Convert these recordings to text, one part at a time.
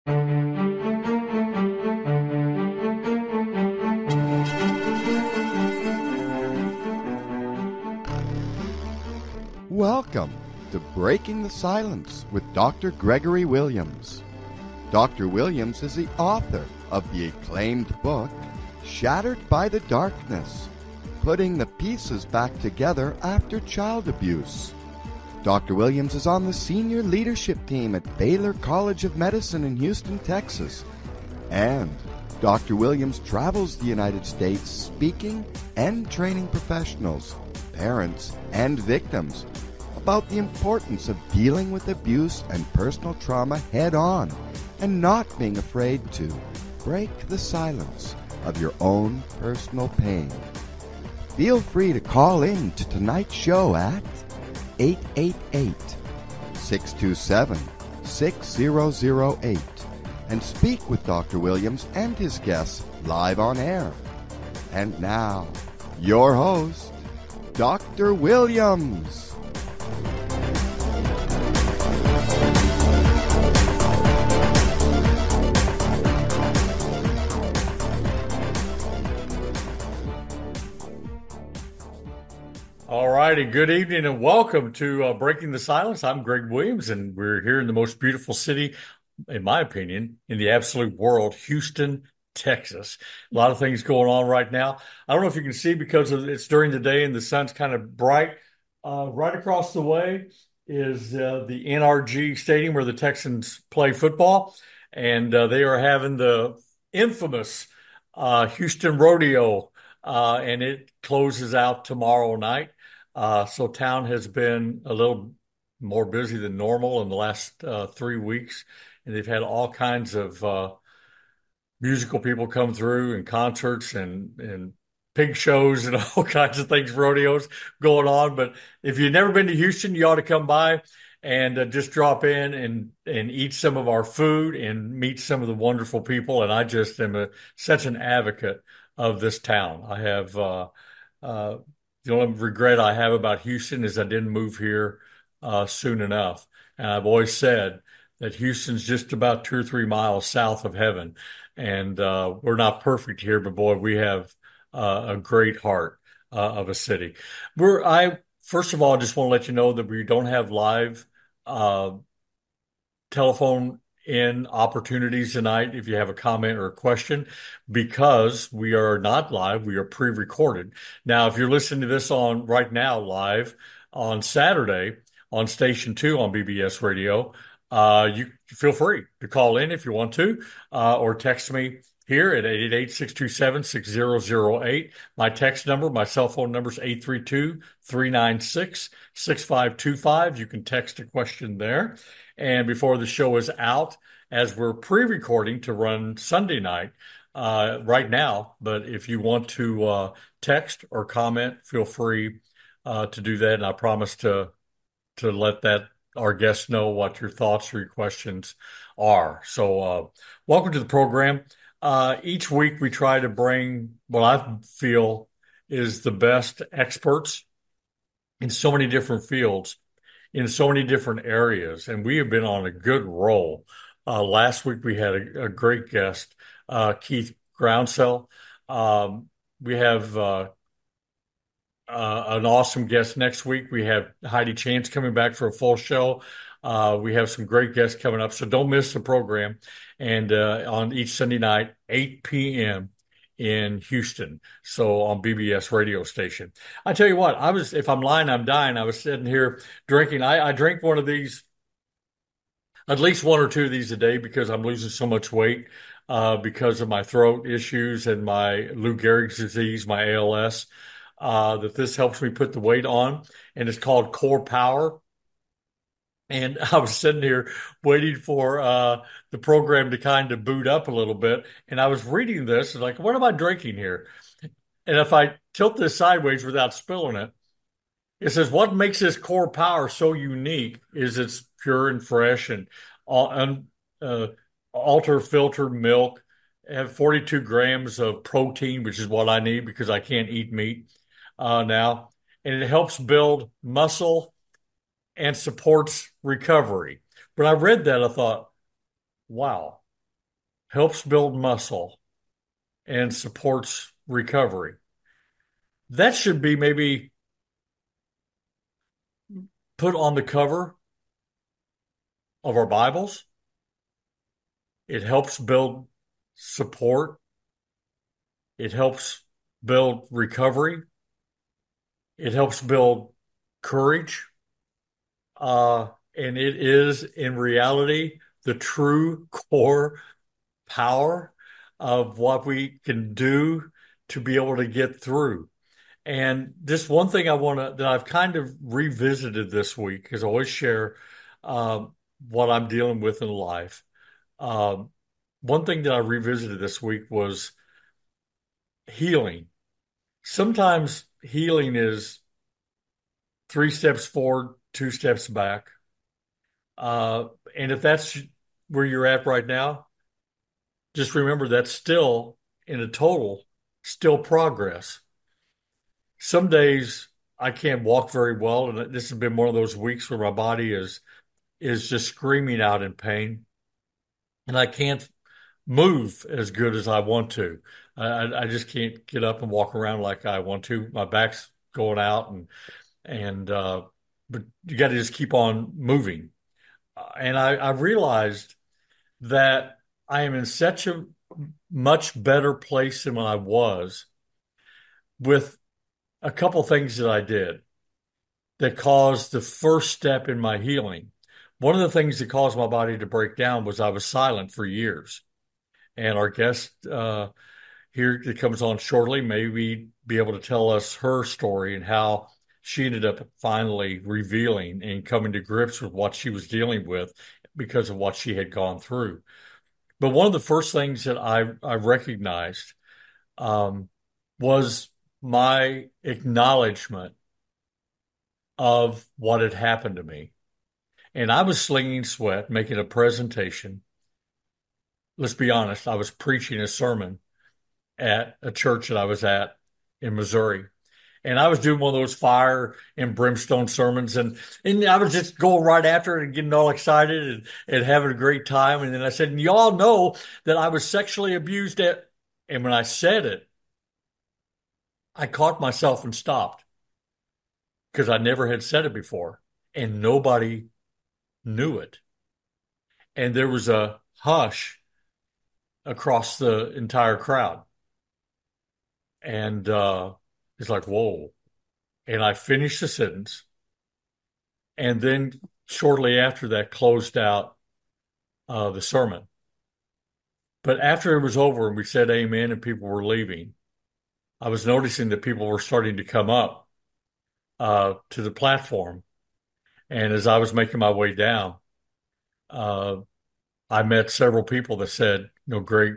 Welcome to Breaking the Silence with Dr. Gregory Williams. Dr. Williams is the author of the acclaimed book, Shattered by the Darkness, Putting the Pieces Back Together After Child Abuse. Dr. Williams is on the senior leadership team at Baylor College of Medicine in Houston, Texas. And Dr. Williams travels the United States speaking and training professionals, parents, and victims about the importance of dealing with abuse and personal trauma head-on and not being afraid to break the silence of your own personal pain. Feel free to call in to tonight's show at 888-627-6008 and speak with Dr. Williams and his guests live on air. And now, your host, Dr. Williams. All righty, good evening and welcome to Breaking the Silence. I'm Greg Williams, and we're here in the most beautiful city, in my opinion, in the absolute world, Houston, Texas. A lot of things going on right now. I don't know if you can see because it's during the day and the sun's kind of bright. Right across the way is the NRG Stadium where the Texans play football, and they are having the infamous Houston Rodeo, and it closes out tomorrow night. So town has been a little more busy than normal in the last 3 weeks, and they've had all kinds of musical people come through and concerts and pig shows and all kinds of things, rodeos going on. But if you've never been to Houston, you ought to come by and just drop in and eat some of our food and meet some of the wonderful people. And I just am such an advocate of this town. I have the only regret I have about Houston is I didn't move here soon enough. And I've always said that Houston's just about 2 or 3 miles south of heaven. And we're not perfect here, but boy, we have a great heart of a city. First of all, I just want to let you know that we don't have live telephone in opportunities tonight if you have a comment or a question, because we are not live, we are pre-recorded. Now, if you're listening to this on right now live on Saturday on Station 2 on BBS Radio, you feel free to call in if you want to, or text me here at 888-627-6008. My text number, my cell phone number is 832-396-6525. You can text a question there. And before the show is out, as we're pre-recording to run Sunday night right now, but if you want to text or comment, feel free to do that. And I promise to let our guests know what your thoughts or your questions are. So welcome to the program. Each week we try to bring what I feel is the best experts in so many different fields, in so many different areas, and we have been on a good roll. Last week we had a great guest, Keith Groundsell. We have an awesome guest next week. We have Heidi Chance coming back for a full show. We have some great guests coming up, so don't miss the program. And on each Sunday night, 8 p.m. in Houston, so on BBS radio station. I tell you what, if I'm lying, I'm dying. I was sitting here drinking. I drink one of these, at least one or two of these a day, because I'm losing so much weight because of my throat issues and my Lou Gehrig's disease, my ALS, that this helps me put the weight on, and it's called Core Power. And I was sitting here waiting for the program to kind of boot up a little bit. And I was reading this and like, what am I drinking here? And if I tilt this sideways without spilling it, it says, what makes this Core Power so unique is it's pure and fresh and ultra filtered milk, have 42 grams of protein, which is what I need because I can't eat meat now. And it helps build muscle and supports recovery. When I read that, I thought, wow, helps build muscle, and supports recovery. That should be maybe put on the cover of our Bibles. It helps build support. It helps build recovery. It helps build courage. And it is in reality the true core power of what we can do to be able to get through. And this one thing that I've kind of revisited this week, because I always share what I'm dealing with in life. Um, One thing that I revisited this week was healing. Sometimes healing is three steps forward, two steps back. And if that's where you're at right now, just remember that's still, in a total, still progress. Some days I can't walk very well, and this has been one of those weeks where my body is just screaming out in pain, and I can't move as good as I want to. I just can't get up and walk around like I want to. My back's going out, and but you got to just keep on moving. And I realized that I am in such a much better place than when I was with a couple things that I did that caused the first step in my healing. One of the things that caused my body to break down was I was silent for years. And our guest here that comes on shortly maybe be able to tell us her story and how she ended up finally revealing and coming to grips with what she was dealing with because of what she had gone through. But one of the first things that I recognized um, was my acknowledgement of what had happened to me. And I was slinging sweat, making a presentation. Let's be honest, I was preaching a sermon at a church that I was at in Missouri. And I was doing one of those fire and brimstone sermons, and I was just going right after it and getting all excited and having a great time. And then I said, and y'all know that I was sexually abused at, and when I said it, I caught myself and stopped because I never had said it before, and nobody knew it. And there was a hush across the entire crowd. And it's like, whoa. And I finished the sentence. And then shortly after that, closed out the sermon. But after it was over and we said amen and people were leaving, I was noticing that people were starting to come up to the platform. And as I was making my way down, uh, I met several people that said, Greg,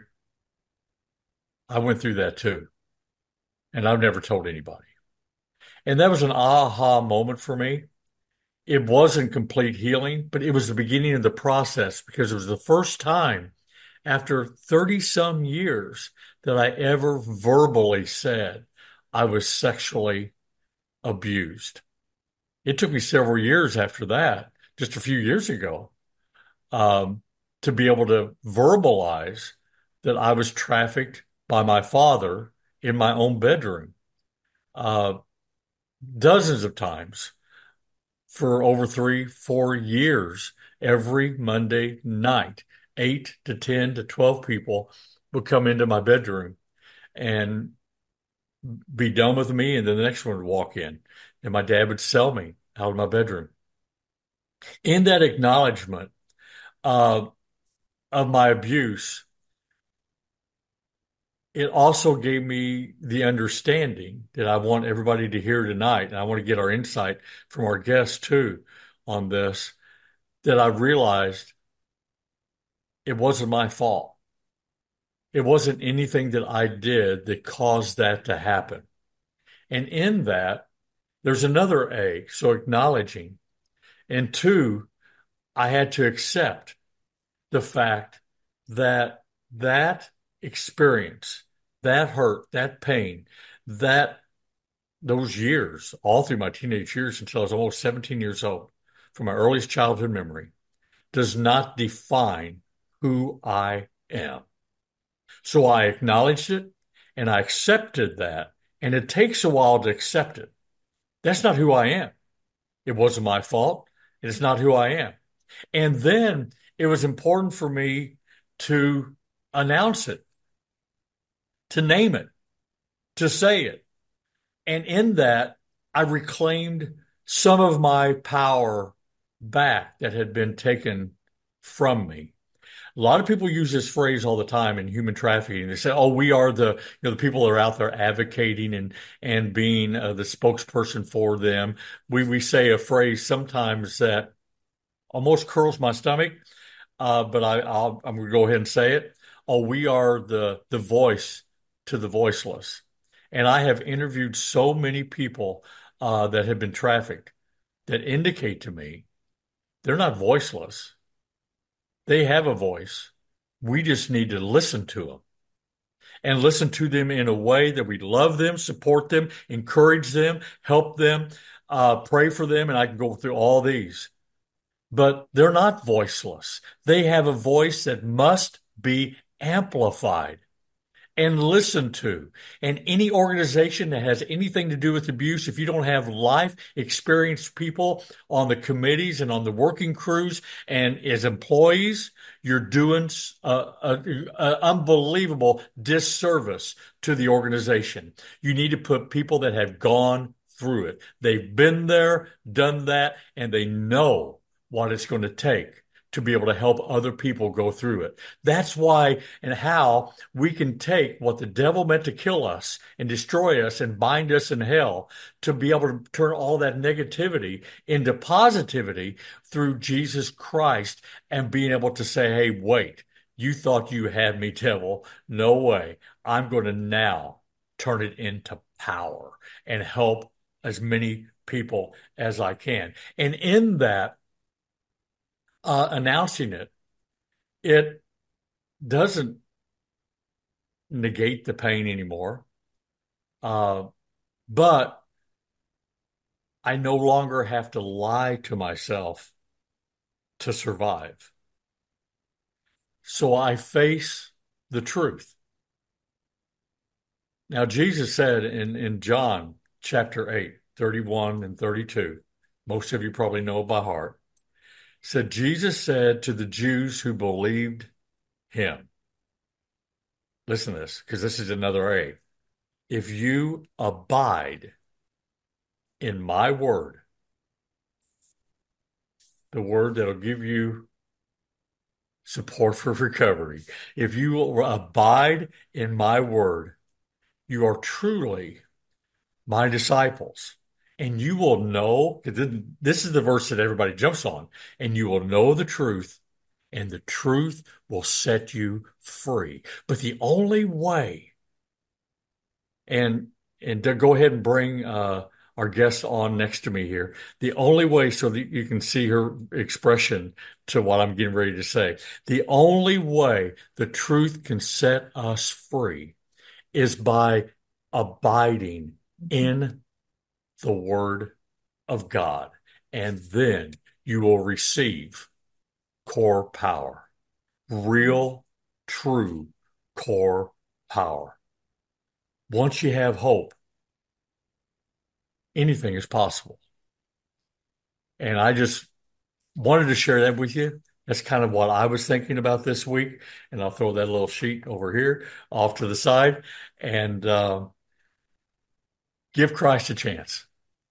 I went through that too. And I've never told anybody. And that was an aha moment for me. It wasn't complete healing, but it was the beginning of the process because it was the first time after 30 some years that I ever verbally said I was sexually abused. It took me several years after that, just a few years ago, um, to be able to verbalize that I was trafficked by my father in my own bedroom, uh, dozens of times for over 3, 4 years. Every Monday night, 8 to 10 to 12 people would come into my bedroom and be done with me, and then the next one would walk in, and my dad would sell me out of my bedroom. In that acknowledgement uh, of my abuse, it also gave me the understanding that I want everybody to hear tonight, and I want to get our insight from our guests too on this, that I realized it wasn't my fault. It wasn't anything that I did that caused that to happen. And in that, there's another A, so acknowledging. And two, I had to accept the fact that that experience, that hurt, that pain, that those years, all through my teenage years until I was almost 17 years old, from my earliest childhood memory, does not define who I am. So I acknowledged it and I accepted that. And it takes a while to accept it. That's not who I am. It wasn't my fault. It's not who I am. And then it was important for me to announce it, to name it, to say it. And in that, I reclaimed some of my power back that had been taken from me. A lot of people use this phrase all the time in human trafficking. They say, "Oh, we are the people that are out there advocating and being the spokesperson for them." We say a phrase sometimes that almost curls my stomach, but I'm going to go ahead and say it. Oh, we are the voice to the voiceless. And I have interviewed so many people that have been trafficked that indicate to me they're not voiceless. They have a voice. We just need to listen to them and listen to them in a way that we love them, support them, encourage them, help them, pray for them. And I can go through all these, but they're not voiceless. They have a voice that must be amplified and listened to. And any organization that has anything to do with abuse, if you don't have life experienced people on the committees and on the working crews and as employees, you're doing an unbelievable disservice to the organization. You need to put people that have gone through it. They've been there, done that, and they know what it's going to take to be able to help other people go through it. That's why and how we can take what the devil meant to kill us and destroy us and bind us in hell to be able to turn all that negativity into positivity through Jesus Christ and being able to say, hey, wait, you thought you had me, devil. No way. I'm going to now turn it into power and help as many people as I can. And in that, announcing it, it doesn't negate the pain anymore. Uh, but I no longer have to lie to myself to survive. So I face the truth. Now, Jesus said in John chapter 8, 31 and 32, most of you probably know by heart, said, Jesus said to the Jews who believed him, listen to this, because this is another A. If you abide in my word, the word that'll give you support for recovery, if you will abide in my word, you are truly my disciples. And you will know, this is the verse that everybody jumps on, and you will know the truth, and the truth will set you free. But the only way, and to go ahead and bring our guest on next to me here, the only way so that you can see her expression to what I'm getting ready to say, the only way the truth can set us free is by abiding in the Word of God. And then you will receive core power, real, true core power. Once you have hope, anything is possible. And I just wanted to share that with you. That's kind of what I was thinking about this week. And I'll throw that little sheet over here off to the side and give Christ a chance.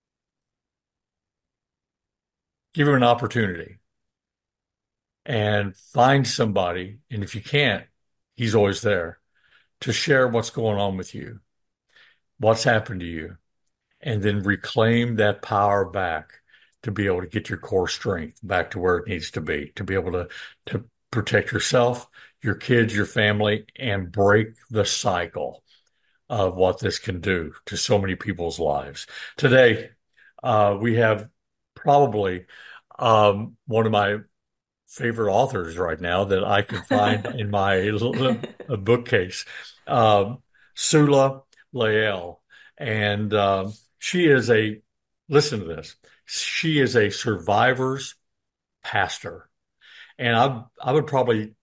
Give him an opportunity and find somebody. And if you can't, he's always there to share what's going on with you, what's happened to you, and then reclaim that power back to be able to get your core strength back to where it needs to be able to protect yourself, your kids, your family, and break the cycle of what this can do to so many people's lives. Today, we have probably one of my favorite authors right now that I can find in my bookcase, Sula Lael. And she is listen to this, she is a survivor's pastor. And I would probably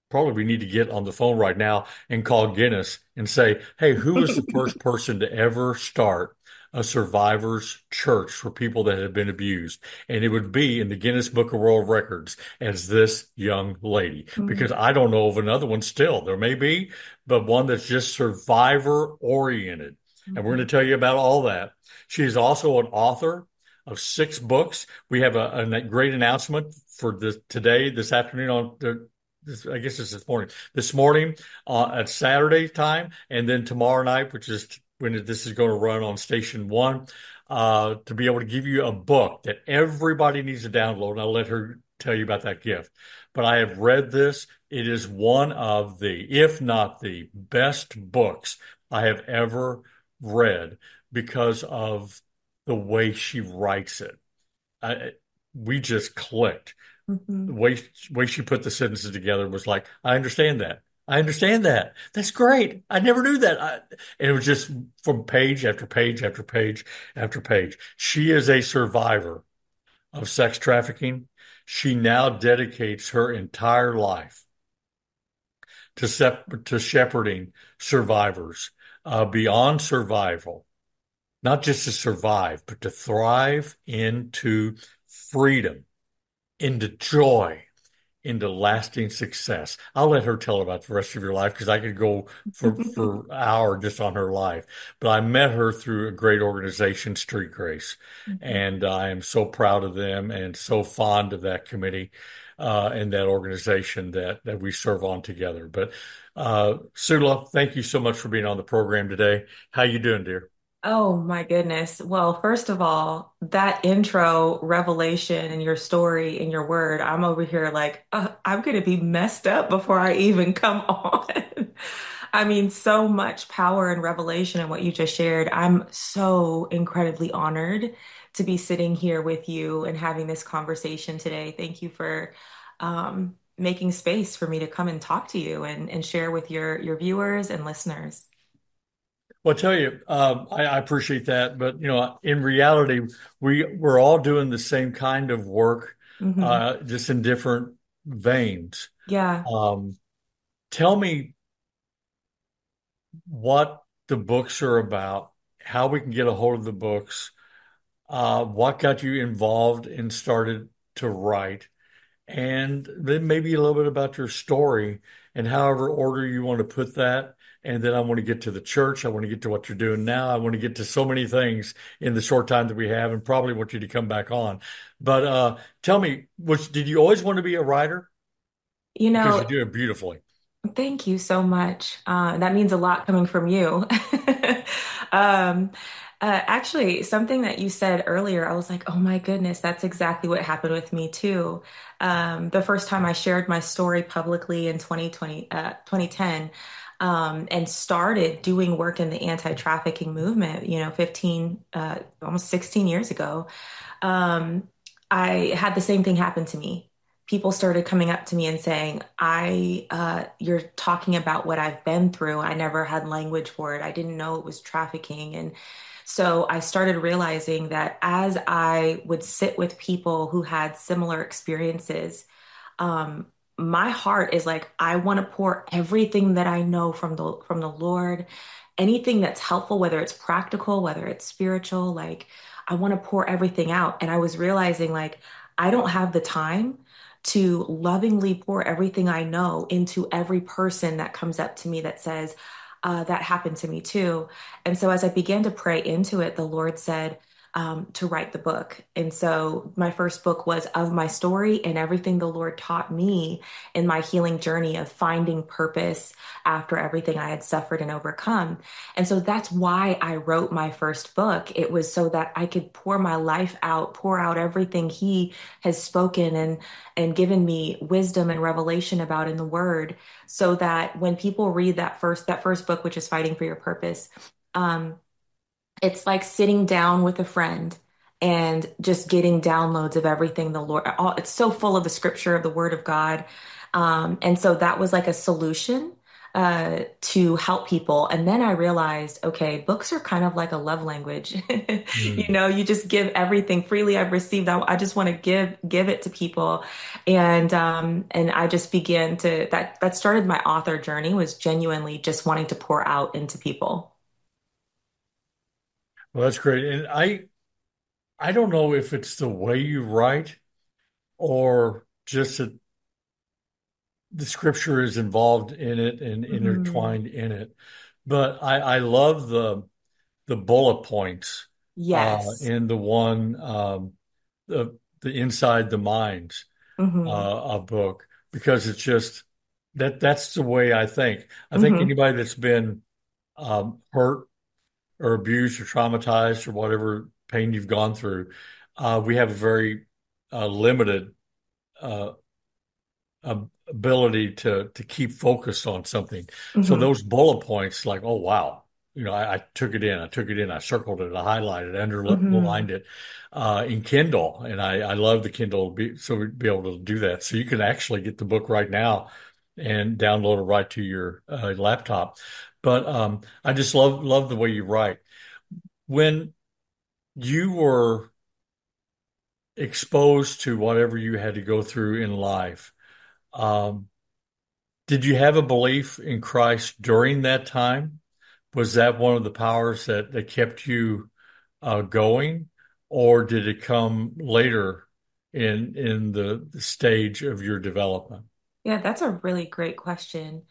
probably we need to get on the phone right now and call Guinness and say, hey, who was the first person to ever start a survivors church for people that have been abused? And it would be in the Guinness Book of World Records as this young lady, because Mhm. I don't know of another one still. There may be, but one that's just survivor oriented. And we're going Mhm. to tell you about all that. She is also an author of 6 books. We have a great announcement for this afternoon on I guess it's this morning. This morning at Saturday time, and then tomorrow night, which is when this is going to run on Station One, to be able to give you a book that everybody needs to download. And I'll let her tell you about that gift. But I have read this. It is one of the, if not the best books I have ever read because of the way she writes it. I, we just clicked. The Mhm. way she put the sentences together was like, I understand that. I understand that. That's great. I never knew that. And it was just from page after page after page after page. She is a survivor of sex trafficking. She now dedicates her entire life to shepherding survivors beyond survival, not just to survive, but to thrive into freedom, into joy, into lasting success. I'll let her tell about the rest of your life because I could go for an hour just on her life. But I met her through a great organization, Street Grace, Mhm. and I am so proud of them and so fond of that committee and that organization that we serve on together. But Sula, thank you so much for being on the program today. How you doing, dear? Oh my goodness. Well, first of all, that intro revelation and your story and your word, I'm over here like, I'm going to be messed up before I even come on. I mean, so much power and revelation in what you just shared. I'm so incredibly honored to be sitting here with you and having this conversation today. Thank you for making space for me to come and talk to you and share with your viewers and listeners. Well, I tell you, I appreciate that, but in reality, we're all doing the same kind of work, Hmm. just in different veins. Yeah. Um, Tell me what the books are about, how we can get a hold of the books, what got you involved and started to write, and then maybe a little bit about your story and however order you want to put that. And then I want to get to the church. I want to get to what you're doing now. I want to get to so many things in the short time that we have and probably want you to come back on. But tell me, did you always want to be a writer? You Because know, you do it beautifully. thank you so much. That means a lot coming from you. Um, actually, something that you said earlier, I was like, oh my goodness, that's exactly what happened with me too. The first time I shared my story publicly in 2010, and started doing work in the anti-trafficking movement, 15, almost 16 years ago. um, I had the same thing happen to me. People started coming up to me and saying, you're talking about what I've been through. I never had language for it. I didn't know it was trafficking." And so I started realizing that as I would sit with people who had similar experiences, um, my heart is like, I want to pour everything that I know from the Lord, anything that's helpful, whether it's practical, whether it's spiritual, like I want to pour everything out. And I was realizing like I don't have the time to lovingly pour everything I know into every person that comes up to me that says, that happened to me too. And so as I began to pray into it, the Lord said, to write the book. And so my first book was of my story and everything the Lord taught me in my healing journey of finding purpose after everything I had suffered and overcome. And so that's why I wrote my first book. It was so that I could pour my life out, pour out everything He has spoken and given me wisdom and revelation about in the Word, so that when people read that first book, which is Fighting for Your Purpose, um, it's like sitting down with a friend and just getting downloads of everything the Lord. It's so full of the scripture of the Word of God, and so that was like a solution to help people. And then I realized, okay, books are kind of like a love language. You Mm. know, you just give everything freely. I've received. I just want to give it to people, and I just began to that started my author journey was genuinely just wanting to pour out into people. Well, that's great. And I don't know if it's the way you write or just that the scripture is involved in it and Mhm. intertwined in it. But I love the bullet points Yes. in the one the inside the minds Hmm. a book because it's just that's the way I think. I think Hmm. anybody that's been hurt or abused or traumatized or whatever pain you've gone through, we have a very limited uh, ability to keep focused on something. So Hmm. those bullet points, like, oh wow, I took it in, I circled it, I highlighted, Hmm. underlined it in Kindle, and I love the Kindle so we'd be able to do that. So you can actually get the book right now and download it right to your laptop. But I just love the way you write. When you were exposed to whatever you had to go through in life, um, did you have a belief in Christ during that time? Was that one of the powers that kept you going, or did it come later in the stage of your development? Yeah, that's a really great question.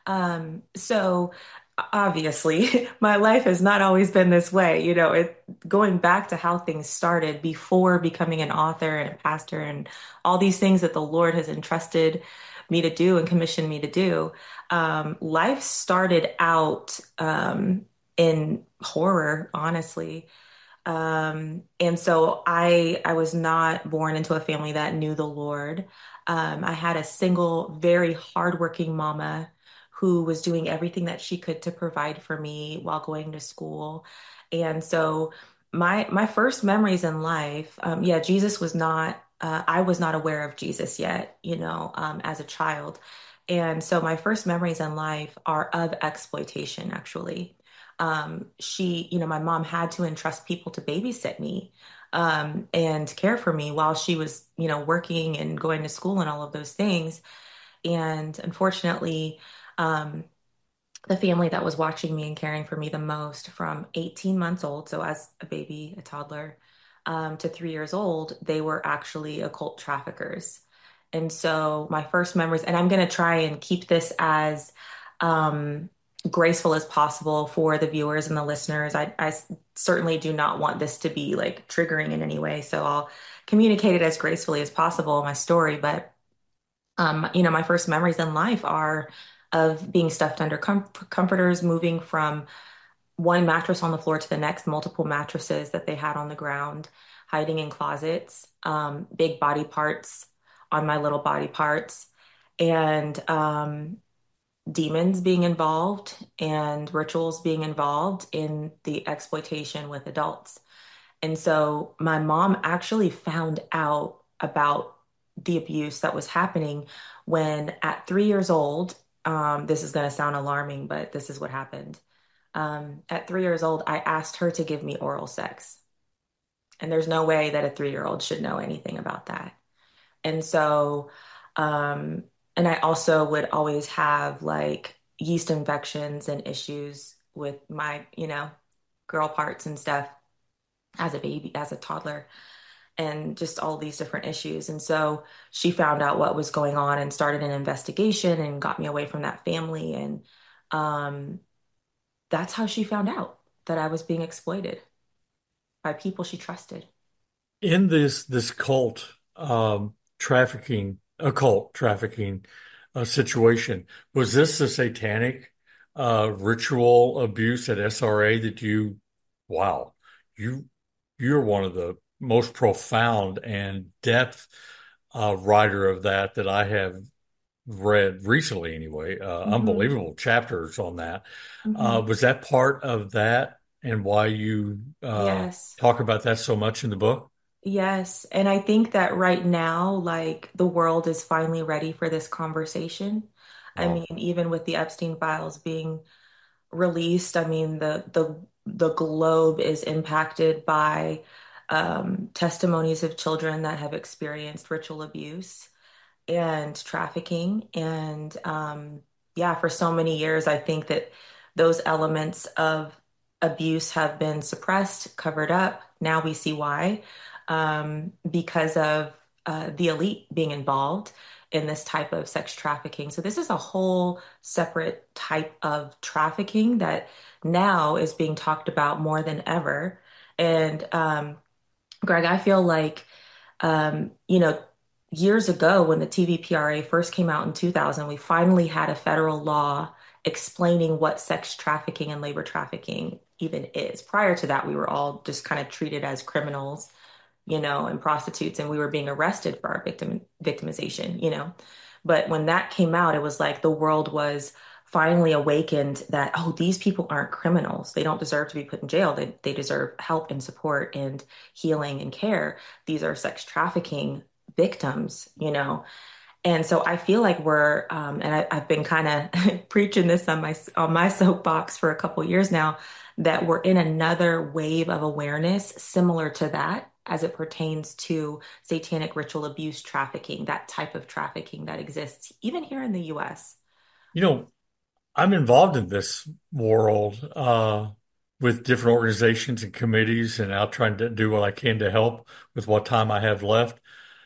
So obviously, my life has not always been this way. You know, going back to how things started before becoming an author and a pastor and all these things that the Lord has entrusted me to do and commissioned me to do. Life started out in horror, honestly. And so I was not born into a family that knew the Lord. I had a single, very hardworking mama who was doing everything that she could to provide for me while going to school. And so my first memories in life, yeah, Jesus was not. I was not aware of Jesus yet, you know, as a child. And so my first memories in life are of exploitation, actually. My mom had to entrust people to babysit me and care for me while she was, you know, working and going to school and all of those things. And unfortunately, um, the family that was watching me and caring for me the most from 18 months old, so as a baby, a toddler, to 3 years old, they were actually occult traffickers. And so my first memories, and I'm going to try and keep this as um, graceful as possible for the viewers and the listeners. I certainly do not want this to be like triggering in any way, so I'll communicate it as gracefully as possible in my story. But my first memories in life are of being stuffed under comforters, moving from one mattress on the floor to the next, multiple mattresses that they had on the ground, hiding in closets, big body parts on my little body parts, and demons being involved and rituals being involved in the exploitation with adults. And so my mom actually found out about the abuse that was happening when at 3 years old, this is going to sound alarming, but this is what happened. At 3 years old, I asked her to give me oral sex. And there's no way that a 3 year old should know anything about that. And so, um, and I also would always have like yeast infections and issues with my, girl parts and stuff as a baby, as a toddler, and just all these different issues. And so she found out what was going on and started an investigation and got me away from that family. And um, that's how she found out that I was being exploited by people she trusted. In this occult trafficking situation, was this the satanic ritual abuse at SRA that wow, you you're one of the most profound and depth writer of that I have read recently anyway. Hmm. Unbelievable chapters on that. Hmm. Was that part of that and why you Yes. talk about that so much in the book? Yes. And I think that right now, like the world is finally ready for this conversation. I Wow. mean, even with the Epstein files being released, I mean, the globe is impacted by testimonies of children that have experienced ritual abuse and trafficking. And yeah, for so many years, I think that those elements of abuse have been suppressed, covered up. Now we see why, because of the elite being involved in this type of sex trafficking. So this is a whole separate type of trafficking that now is being talked about more than ever. And Greg, I feel like you know, years ago when the TVPRA first came out in 2000, we finally had a federal law explaining what sex trafficking and labor trafficking even is. Prior to that, we were all just kind of treated as criminals, and prostitutes, and we were being arrested for our victimization. But when that came out, it was like the world was finally awakened that, oh, these people aren't criminals. They don't deserve to be put in jail. They deserve help and support and healing and care. These are sex trafficking victims. And so I feel like I've been kind of preaching this on my soapbox for a couple years now, that we're in another wave of awareness similar to that as it pertains to satanic ritual abuse trafficking, that type of trafficking that exists even here in the US. You know, I'm involved in this world with different organizations and committees, and I'll try to do what I can to help with what time I have left.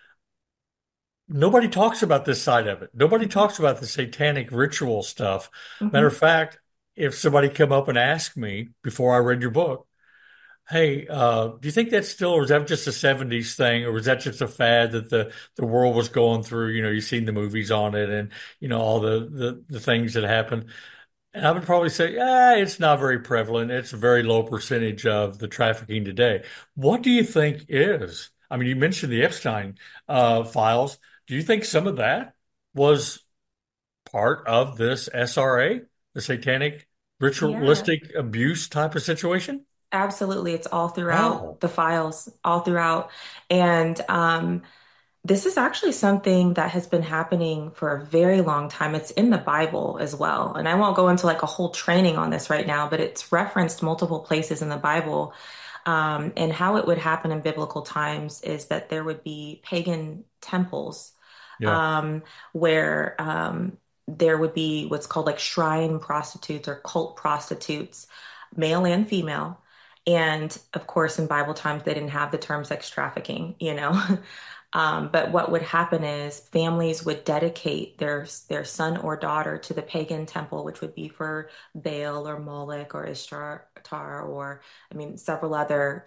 Nobody talks about this side of it. Nobody Mhm, talks about the satanic ritual stuff. Matter mhm. of fact, if somebody come up and ask me before I read your book, hey, do you think that's still, or is that just a 70s thing, or was that just a fad that the world was going through? You've seen the movies on it and, all the things that happen. And I would probably say, yeah, it's not very prevalent. It's a very low percentage of the trafficking today. What do you think is? I mean, you mentioned the Epstein files. Do you think some of that was part of this SRA, the satanic Yeah, ritualistic abuse type of situation? absolutely. It's all throughout Wow. the files, all throughout. And this is actually something that has been happening for a very long time. It's in the Bible as well. And I won't go into like a whole training on this right now, but it's referenced multiple places in the Bible. And how it would happen in biblical times is that there would be pagan temples Yeah. um, where there would be what's called like shrine prostitutes or cult prostitutes, male and female. And of course, in Bible times, they didn't have the term sex trafficking. But what would happen is families would dedicate their son or daughter to the pagan temple, which would be for Baal or Moloch or Ishtar, or I mean several other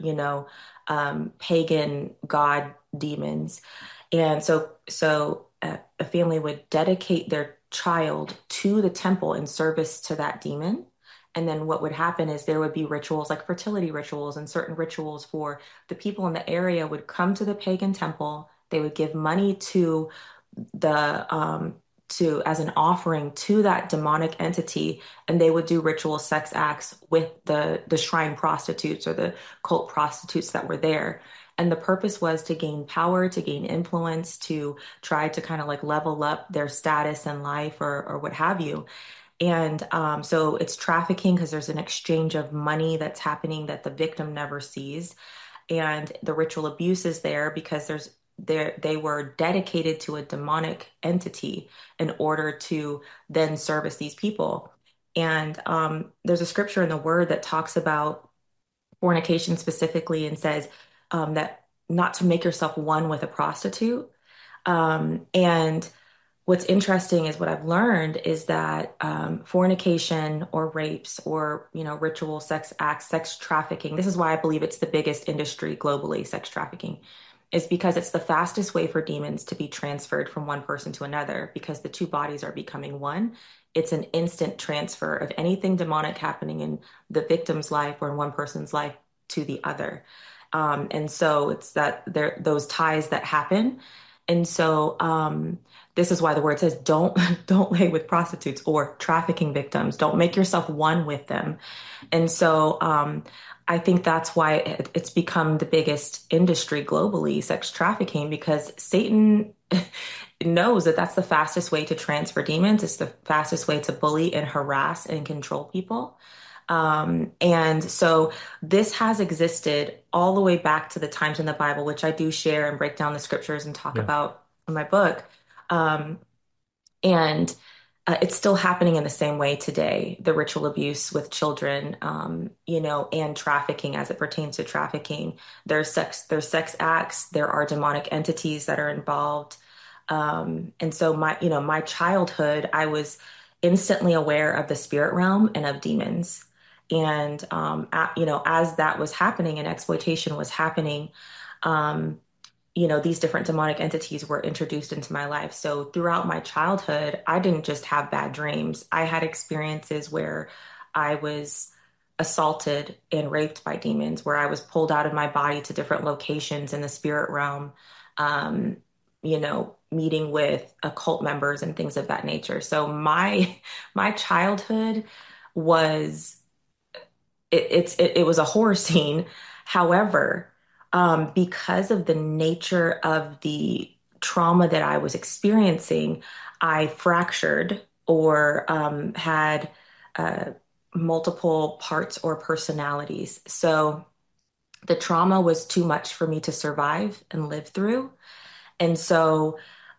pagan god demons. And so a family would dedicate their child to the temple in service to that demon. And then what would happen is there would be rituals like fertility rituals and certain rituals for the people in the area would come to the pagan temple. They would give money the to as an offering to that demonic entity, and they would do ritual sex acts with the shrine prostitutes or the cult prostitutes that were there. And the purpose was to gain power, to gain influence, to try to kind of like level up their status in life or what have you. And so it's trafficking because there's an exchange of money that's happening that the victim never sees. And the ritual abuse is there because they were dedicated to a demonic entity in order to then service these people. And there's a scripture in the word that talks about fornication specifically and says that not to make yourself one with a prostitute. And what's interesting is what I've learned is that fornication or rapes or ritual sex acts, sex trafficking. This is why I believe it's the biggest industry globally, sex trafficking, is because it's the fastest way for demons to be transferred from one person to another because the two bodies are becoming one. It's an instant transfer of anything demonic happening in the victim's life or in one person's life to the other. And so it's that there those ties that happen. And so this is why the word says don't don't lay with prostitutes or trafficking victims. Don't make yourself one with them. And so I think that's why it's become the biggest industry globally, sex trafficking, because Satan knows that that's the fastest way to transfer demons. It's the fastest way to bully and harass and control people. And so this has existed all the way back to the times in the Bible, which I do share and break down the scriptures and talk Yeah. about in my book. Um, and it's still happening in the same way today, the ritual abuse with children, and trafficking as it pertains to trafficking. There's sex acts, there are demonic entities that are involved. And so my childhood, I was instantly aware of the spirit realm and of demons. And as that was happening and exploitation was happening, um, these different demonic entities were introduced into my life. So throughout my childhood, I didn't just have bad dreams. I had experiences where I was assaulted and raped by demons, where I was pulled out of my body to different locations in the spirit realm, meeting with occult members and things of that nature. So my childhood was it was a horror scene. However, because of the nature of the trauma that I was experiencing, I fractured or had uh, multiple parts or personalities. So the trauma was too much for me to survive and live through. And so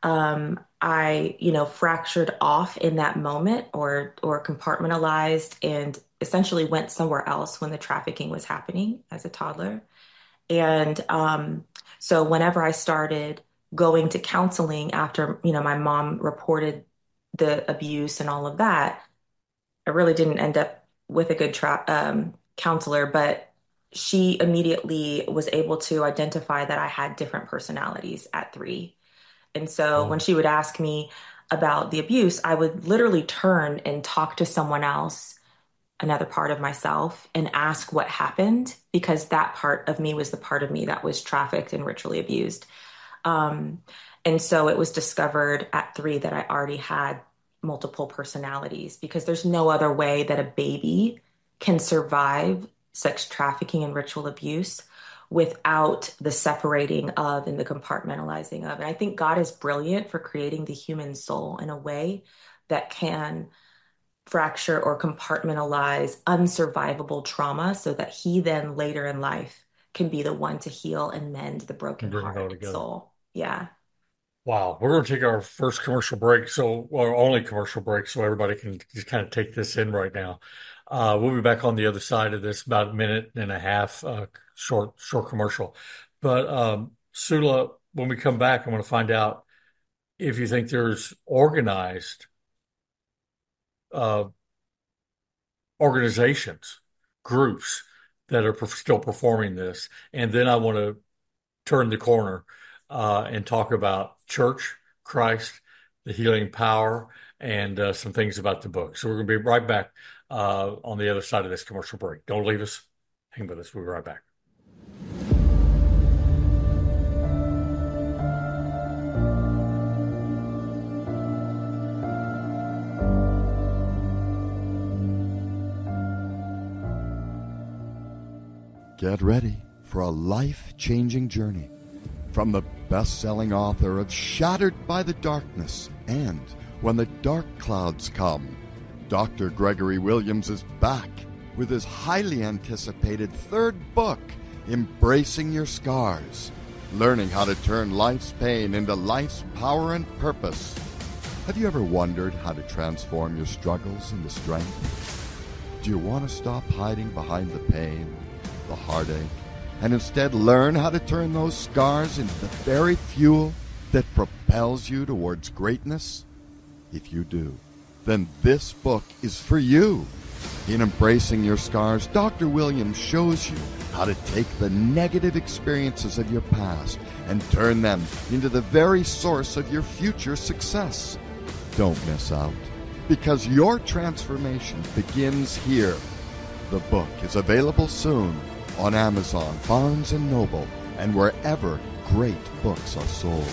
I fractured off in that moment or compartmentalized and essentially went somewhere else when the trafficking was happening as a toddler. And so whenever I started going to counseling after, my mom reported the abuse and all of that, I really didn't end up with a good counselor, but she immediately was able to identify that I had different personalities at 3. And so when Wow. she would ask me about the abuse, I would literally turn and talk to someone else, another part of myself, and ask what happened because that part of me was the part of me that was trafficked and ritually abused. Um, and so it was discovered at 3 that I already had multiple personalities because there's no other way that a baby can survive sex trafficking and ritual abuse without the separating of and the compartmentalizing of. And I think God is brilliant for creating the human soul in a way that can fracture or compartmentalize unsurvivable trauma so that he then later in life can be the one to heal and mend the broken And bring it all heart and together. soul. Yeah. Wow. We're going to take our first commercial break. So, or only commercial break. So everybody can just kind of take this in right now. We'll be back on the other side of this, about a minute and a half, short commercial. But, Sula, when we come back, I want to find out if you think there's organized, uh, organizations, groups that are still performing this. And then I want to turn the corner and talk about church, Christ, the healing power, and some things about the book. So we're going to be right back on the other side of this commercial break. Don't leave us. Hang with us. We'll be right back. Get ready for a life-changing journey from the best-selling author of Shattered by the Darkness and When the Dark Clouds Come. Dr. Gregory Williams is back with his highly anticipated third book, Embracing Your Scars, learning how to turn life's pain into life's power and purpose. Have you ever wondered how to transform your struggles into strength? Do you want to stop hiding behind the pain, the heartache, and instead learn how to turn those scars into the very fuel that propels you towards greatness? If you do, then this book is for you. In Embracing Your Scars, Dr. Williams shows you how to take the negative experiences of your past and turn them into the very source of your future success. Don't miss out, because your transformation begins here. The book is available soon on Amazon, Barnes & Noble, and wherever great books are sold.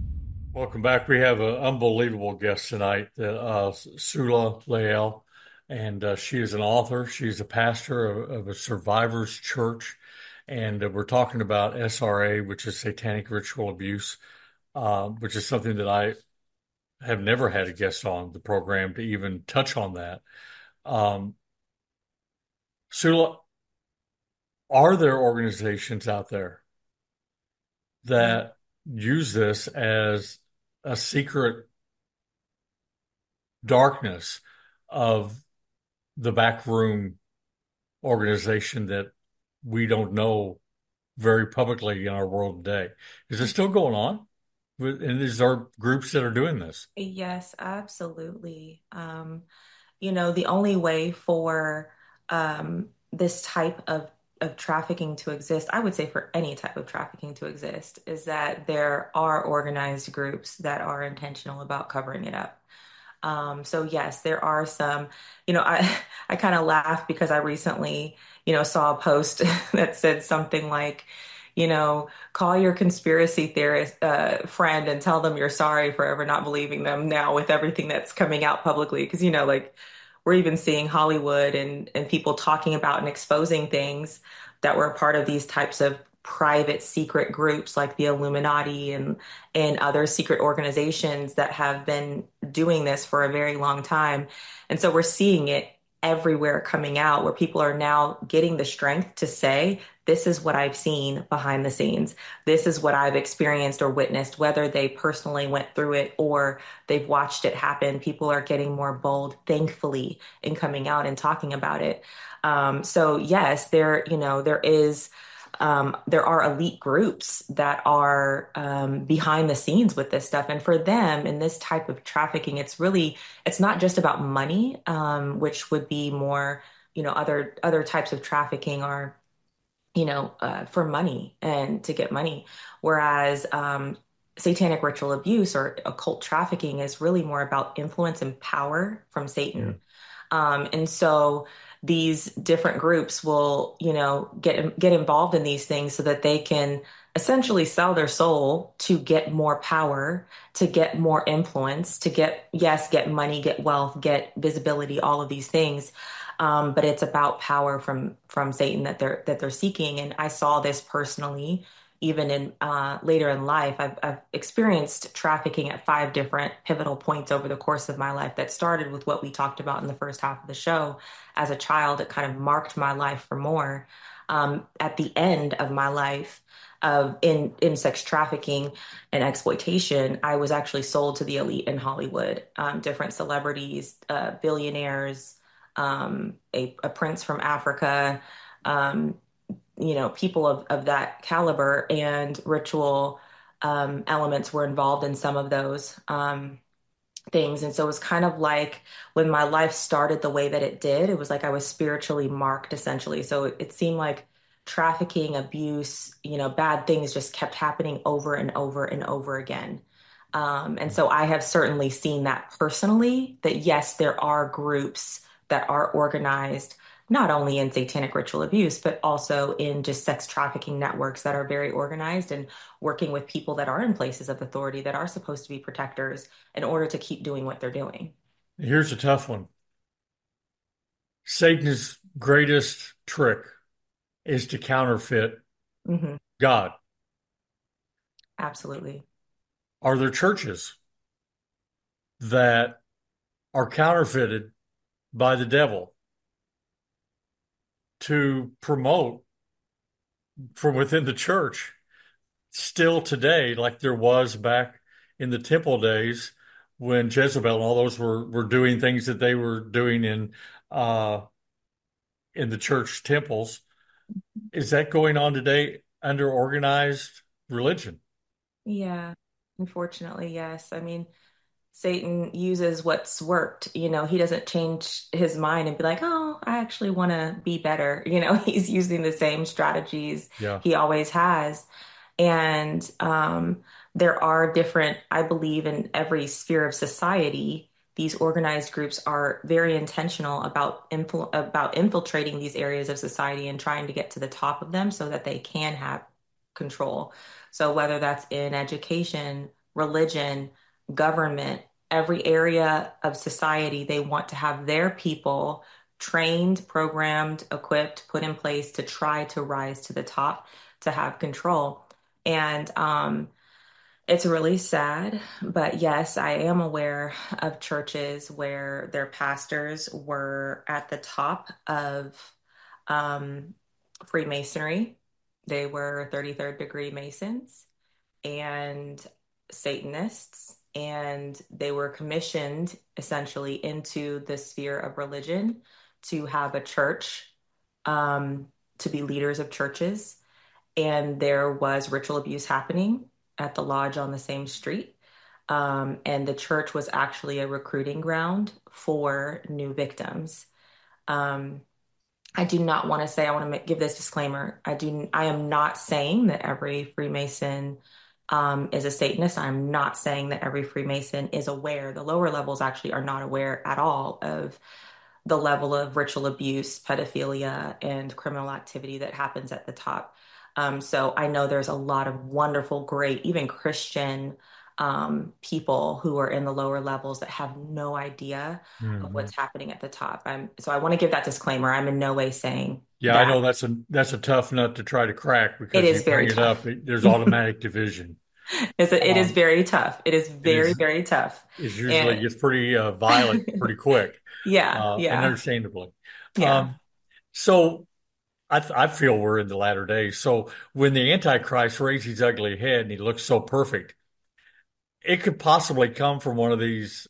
Welcome back. We have an unbelievable guest tonight, Sula Lael. and she is an author. She's a pastor of a survivors church, and we're talking about SRA, which is satanic ritual abuse, which is something that I have never had a guest on the program to even touch on that. Um, Sula, are there organizations out there Mhm. that use this as a secret darkness of the backroom organization that we don't know very publicly in our world today? Is it still going on? And these are groups that are doing this. Yes, absolutely. The only way for this type of trafficking to exist, I would say for any type of trafficking to exist, is that there are organized groups that are intentional about covering it up. So yes, there are some, I kind of laugh because I recently, saw a post that said something like, call your conspiracy theorist friend and tell them you're sorry for ever not believing them now with everything that's coming out publicly. Because, like we're even seeing Hollywood and people talking about and exposing things that were a part of these types of private secret groups like the Illuminati and other secret organizations that have been doing this for a very long time. And so we're seeing it everywhere coming out where people are now getting the strength to say, this is what I've seen behind the scenes. This is what I've experienced or witnessed, whether they personally went through it or they've watched it happen. People are getting more bold, thankfully, in coming out and talking about it. So yes, there are elite groups that are behind the scenes with this stuff. And for them, in this type of trafficking, it's not just about money, which would be more, other types of trafficking are, for money and to get money. Whereas satanic ritual abuse or occult trafficking is really more about influence and power from Yeah. Satan. And so these different groups will, get involved in these things so that they can essentially sell their soul to get more power, to get more influence, to get money, get wealth, get visibility, all of these things. But it's about power from Satan that they're seeking. And I saw this personally even in later in life. I've experienced trafficking at five different pivotal points over the course of my life that started with what we talked about in the first half of the show. As a child, it kind of marked my life for more. At the end of my life of in sex trafficking and exploitation, I was actually sold to the elite in Hollywood, different celebrities, billionaires, a prince from Africa. Um, People of that caliber and ritual elements were involved in some of those things. And so it was kind of like when my life started the way that it did, it was like I was spiritually marked essentially. So it seemed like trafficking, abuse, bad things just kept happening over and over and over again. And so I have certainly seen that personally, that yes, there are groups that are organized, not only in satanic ritual abuse, but also in just sex trafficking networks that are very organized and working with people that are in places of authority that are supposed to be protectors in order to keep doing what they're doing. Here's a tough one. Satan's greatest trick is to counterfeit Hmm. God. Absolutely. Are there churches that are counterfeited by the devil to promote from within the church still today, like there was back in the temple days when Jezebel and all those were doing things that they were doing uh, in the church temples? Is that going on today under organized religion? Yeah. Unfortunately, yes. I mean, Satan uses what's worked. He doesn't change his mind and be like, oh, I actually want to be better. He's using the same strategies Yeah. he always has. And there are different, I believe, in every sphere of society, these organized groups are very intentional about infiltrating these areas of society and trying to get to the top of them so that they can have control. So whether that's in education, religion, government, every area of society, they want to have their people trained, programmed, equipped, put in place to try to rise to the top, to have control. And it's really sad, but yes, I am aware of churches where their pastors were at the top of um, Freemasonry. They were 33rd degree Masons and Satanists, and they were commissioned essentially into the sphere of religion to have a church, um, to be leaders of churches. And there was ritual abuse happening at the lodge on the same street. And the church was actually a recruiting ground for new victims. Um, I do not want to say, I want to give this disclaimer. I am not saying that every Freemason is a Satanist. I'm not saying that every Freemason is aware. The lower levels actually are not aware at all of the level of ritual abuse, pedophilia, and criminal activity that happens at the top. So I know there's a lot of wonderful, great, even Christian people who are in the lower levels that have no idea of Hmm. what's happening at the top. So I want to give that disclaimer. I'm in no way saying Yeah, I that. know that's a tough nut to try to crack It because you is very bring it up, tough. there's automatic division. It is Um, very tough. It is it very, is very tough. it usually And gets pretty violent pretty quick, yeah, and yeah, understandably. yeah. Um, so I feel we're in the latter days. So when the Antichrist raises his ugly head and he looks so perfect, it could possibly come from one of these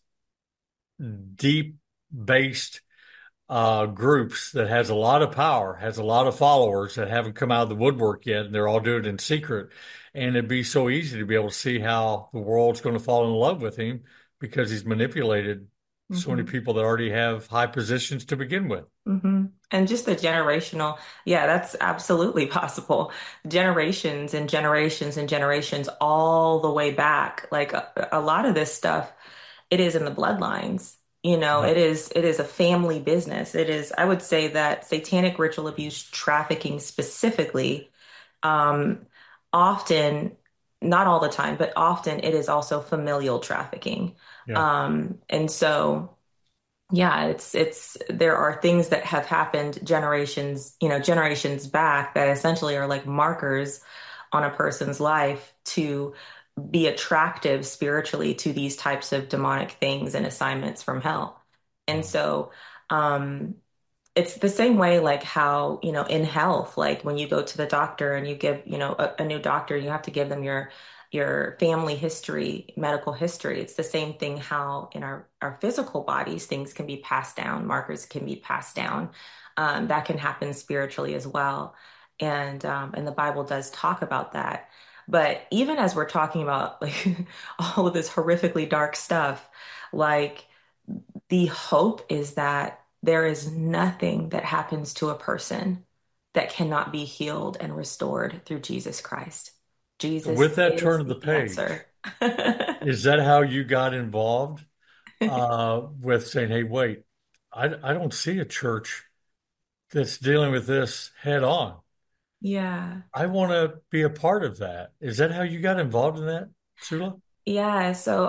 deep based groups that has a lot of power, has a lot of followers that haven't come out of the woodwork yet, and they're all doing it in secret. And it'd be so easy to be able to see how the world's going to fall in love with him because he's manipulated so many Hmm. people that already have high positions to begin with. Hmm. And just the generational, yeah, that's absolutely possible. Generations and generations and generations all the way back. Like a lot of this stuff, it is in the bloodlines. Yeah. It is a family business. It is, I would say that satanic ritual abuse trafficking specifically, um, often, not all the time, but often it is also familial trafficking. Yeah. And so yeah, it's there are things that have happened generations back that essentially are like markers on a person's life to be attractive spiritually to these types of demonic things and assignments from hell. And Wow. so um it's the same way like how, in health, like when you go to the doctor and you give, a new doctor, you have to give them your family history, medical history. It's the same thing how in our physical bodies, things can be passed down, markers can be passed down. That can happen spiritually as well. And the Bible does talk about that. But even as we're talking about like all of this horrifically dark stuff, like the hope is that there is nothing that happens to a person that cannot be healed and restored through Jesus Christ. So Jesus with that turn is of the the page, answer. is that how you got involved with saying, "Hey, wait, I don't see a church that's dealing with this head on. Yeah. I want to be a part of that." Is that how you got involved in that, Sula? Yeah. So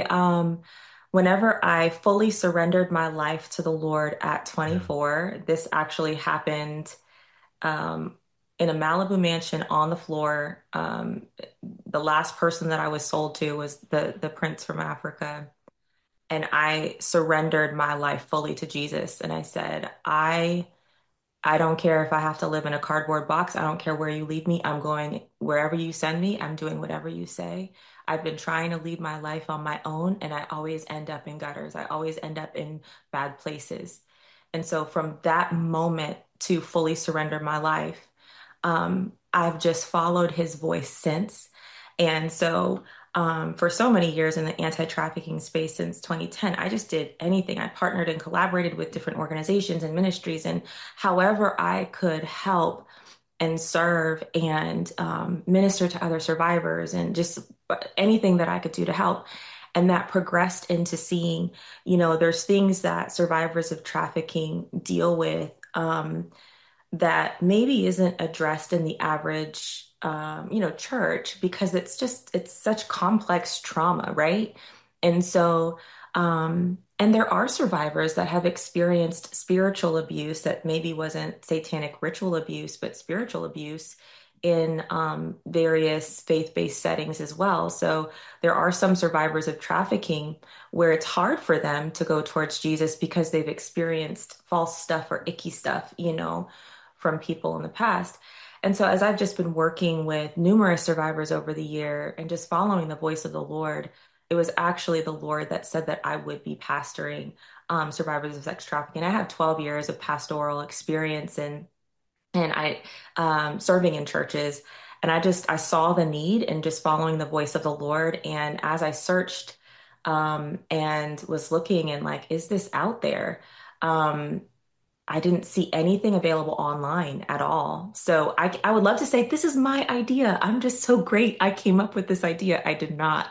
whenever I fully surrendered my life to the Lord at Yeah. 24, this actually happened um, in a Malibu mansion on the floor. The last person that I was sold to was the prince from Africa. And I surrendered my life fully to Jesus. And I said, I don't care if I have to live in a cardboard box. I don't care where you lead me. I'm going wherever you send me. I'm doing whatever you say. I've been trying to lead my life on my own, and I always end up in gutters. I always end up in bad places. And so from that moment to fully surrender my life, I've just followed his voice since. And so, for so many years in the anti-trafficking space since 2010, I just did anything. I partnered and collaborated with different organizations and ministries, and however I could help and serve and minister to other survivors and just anything that I could do to help. And that progressed into seeing, there's things that survivors of trafficking deal with. That maybe isn't addressed in the average, church because it's such complex trauma, right? And so And there are survivors that have experienced spiritual abuse that maybe wasn't satanic ritual abuse, but spiritual abuse in various faith-based settings as well. So there are some survivors of trafficking where it's hard for them to go towards Jesus because they've experienced false stuff or icky stuff, from people in the past. And so as I've just been working with numerous survivors over the year and just following the voice of the Lord, it was actually the Lord that said that I would be pastoring survivors of sex trafficking. I have 12 years of pastoral experience and I serving in churches. And I saw the need in just following the voice of the Lord. And as I searched and was looking and like, is this out there? Um, I didn't see anything available online at all. So I would love to say, this is my idea. I'm just so great. I came up with this idea. I did not.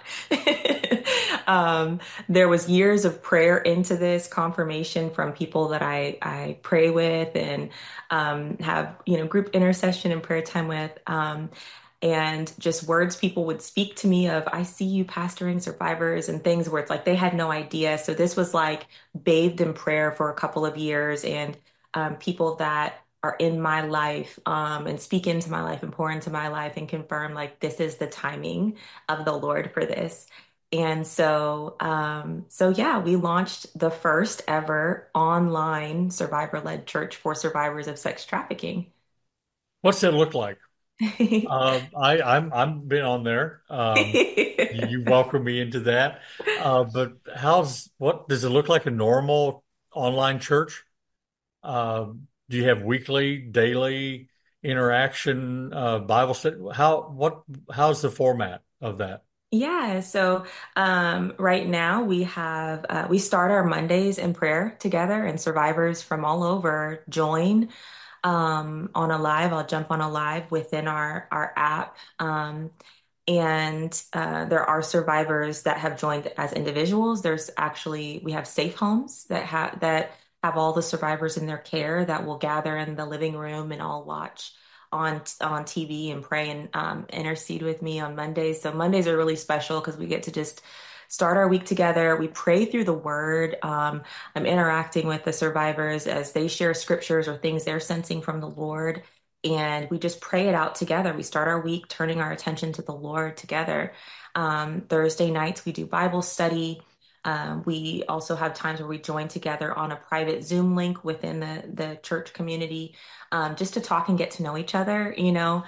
There was years of prayer into this confirmation from people that I pray with and have, group intercession and prayer time with. And just words people would speak to me of, I see you pastoring survivors and things where it's like they had no idea. So this was like bathed in prayer for a couple of years and people that are in my life and speak into my life and pour into my life and confirm like this is the timing of the Lord for this. And so yeah, we launched the first ever online survivor-led church for survivors of sex trafficking. What's that look like? I'm been on there. You welcome me into that. But what does it look like a normal online church? Do you have weekly, daily interaction, Bible study? How's the format of that? Yeah, so right now we start our Mondays in prayer together, and survivors from all over join on a live. I'll jump on a live within our app. And there are survivors that have joined as individuals. We have safe homes that have all the survivors in their care that will gather in the living room and all watch on TV and pray and intercede with me on Mondays. So Mondays are really special because we get to just start our week together. We pray through the word. I'm interacting with the survivors as they share scriptures or things they're sensing from the Lord. And we just pray it out together. We start our week turning our attention to the Lord together. Thursday nights, we do Bible study. We also have times where we join together on a private Zoom link within the church community, just to talk and get to know each other.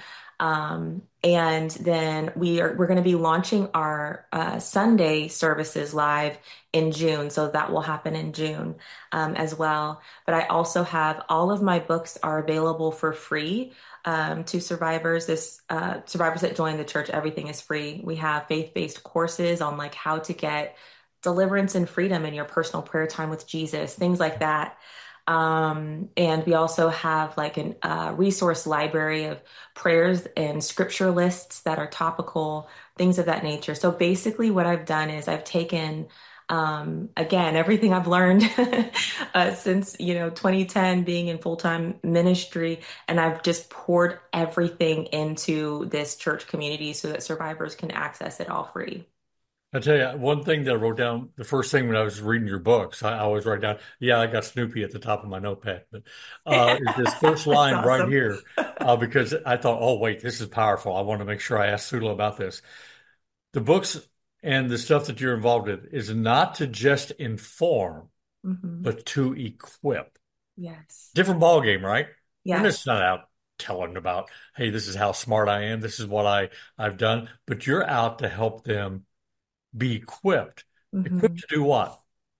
And then we're going to be launching our Sunday services live in June, so that will happen in June as well. But I also have all of my books are available for free to survivors. Survivors that join the church, everything is free. We have faith-based courses on like how to get deliverance and freedom in your personal prayer time with Jesus, things like that. And we also have like a resource library of prayers and scripture lists that are topical, things of that nature. So basically, what I've done is I've taken, again, everything I've learned since 2010 being in full-time ministry, and I've just poured everything into this church community so that survivors can access it all free. I tell you, one thing that I wrote down, the first thing when I was reading your books, I always write down, yeah, I got Snoopy at the top of my notepad, but is this first That's line right awesome. here, because I thought, oh, wait, this is powerful. I want to make sure I ask Sula about this. The books and the stuff that you're involved in is not to just inform, Hmm. but to equip. Yes. Different ball game, right? We're Yes. just not out telling about, hey, this is how smart I am. This is what I've done, but you're out to help them be equipped. Equipped Hmm. to do what?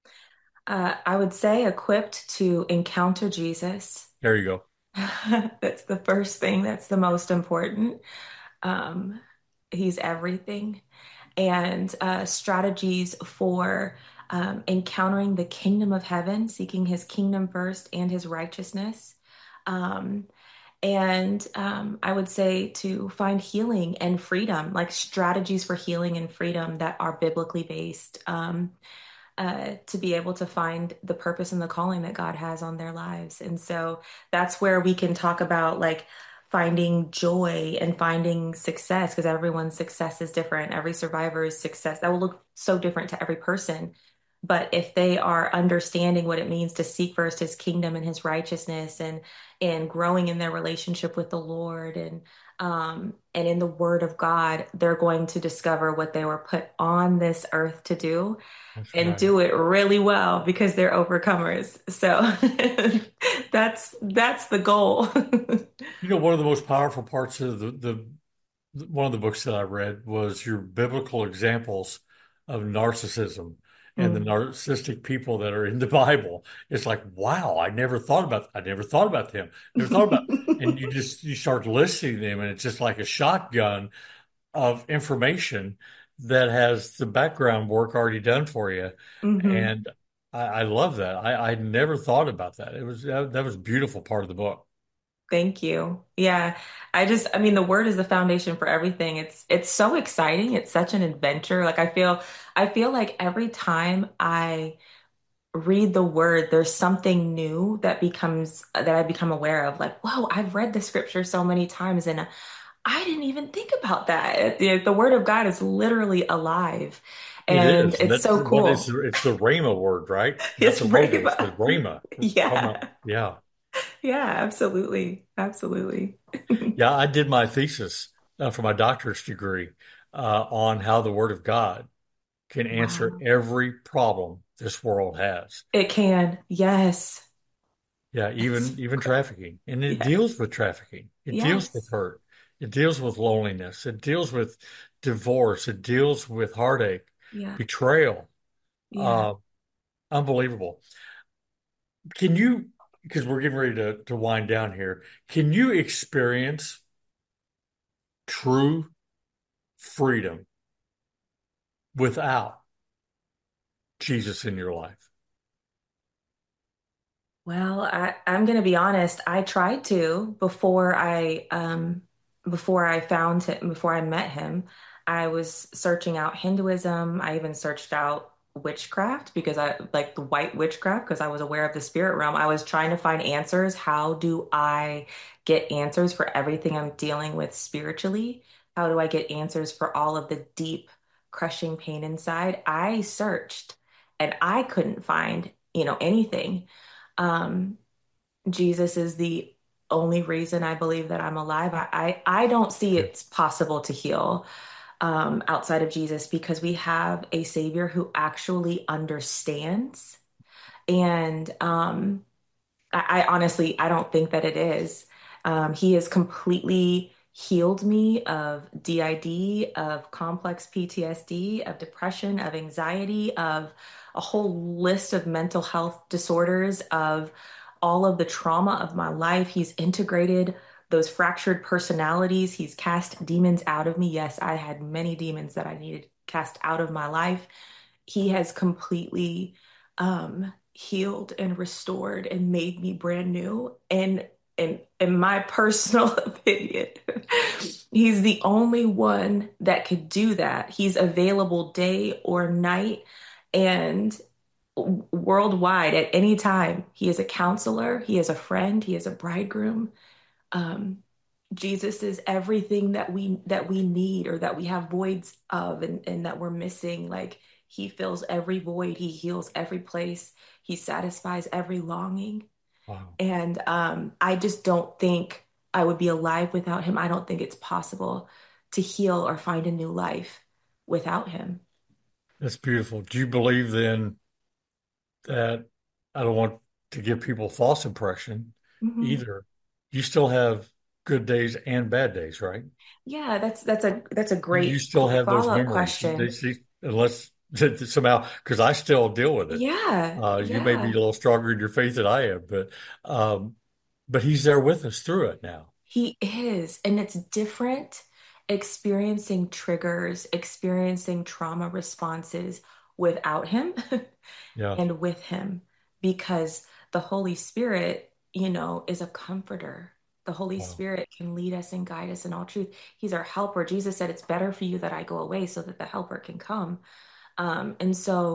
I would say equipped to encounter Jesus. There you go. That's the first thing. That's the most important. Um, he's everything. And strategies for encountering the kingdom of heaven, seeking his kingdom first and his righteousness. Um, and I would say to find healing and freedom, like strategies for healing and freedom that are biblically based. To be able to find the purpose and the calling that God has on their lives. And so that's where we can talk about like finding joy and finding success because everyone's success is different. Every survivor's success that will look so different to every person. But if they are understanding what it means to seek first his kingdom and his righteousness and growing in their relationship with the Lord and in the word of God, they're going to discover what they were put on this earth to do That's and right. do it really well because they're overcomers. So that's the goal. One of the most powerful parts of one of the books that I read was your biblical examples of narcissism and the Mm. narcissistic people that are in the Bible. It's like, wow, I never thought about them. Never thought about, and you start listing them and it's just like a shotgun of information that has the background work already done for you. hmm And I love that. I never thought about that. That was a beautiful part of the book. Thank you. Yeah. I mean, the word is the foundation for everything. It's so exciting. It's such an adventure. Like I feel like every time I read the word, there's something new that I become aware of. Like, whoa, I've read the scripture so many times and I didn't even think about that. The word of God is literally alive It and is. it's so cool. It's the Rhema word, right? Not It's the logos, Rhema. the Rhema. We're talking about, Yeah. yeah. Yeah, absolutely. Absolutely. Yeah, I did my thesis for my doctorate degree on how the Word of God can answer Wow. every problem this world has. It can. Yes. Yeah, It's even trafficking. And it yeah. deals with trafficking. It deals with Yes. hurt. It deals with loneliness. It deals with divorce. It deals with heartache, Yeah. betrayal. Yeah. Uh, Unbelievable. Can you, because we're getting ready to wind down here, can you experience true freedom without Jesus in your life? Well, I'm gonna be honest. I tried to before I found him, before I met him. I was searching out Hinduism. I even searched out witchcraft because I like the white witchcraft because I was aware of the spirit realm. I was trying to find answers. How do I get answers for everything I'm dealing with spiritually? How do I get answers for all of the deep, crushing pain inside? I searched and I couldn't find, anything. Um, Jesus is the only reason I believe that I'm alive. I don't see Yeah. it's possible to heal outside of Jesus because we have a Savior who actually understands. And I honestly, I don't think that it is. He has completely healed me of DID, of complex PTSD, of depression, of anxiety, of a whole list of mental health disorders, of all of the trauma of my life. He's integrated those fractured personalities. He's cast demons out of me. Yes, I had many demons that I needed cast out of my life. He has completely healed and restored and made me brand new. And in my personal opinion, he's the only one that could do that. He's available day or night and worldwide at any time. He is a counselor, he is a friend, he is a bridegroom. Um, Jesus is everything that we need or that we have voids of and that we're missing. Like he fills every void, he heals every place, he satisfies every longing. Wow. And I just don't think I would be alive without him. I don't think it's possible to heal or find a new life without him. That's beautiful. Do you believe then that I don't want to give people false impression Mhm. either? You still have good days and bad days, right? Yeah, that's a You great still have those follow-up memories. question. Unless somehow, because I still deal with it. Yeah, You may be a yeah. little stronger in your faith than I am, um, but he's there with us through it now. He is, and it's different experiencing triggers, experiencing trauma responses without him Yeah. and with him because the Holy Spirit, is a comforter. The Holy Wow. Spirit can lead us and guide us in all truth. He's our helper. Jesus said, it's better for you that I go away so that the helper can come. And so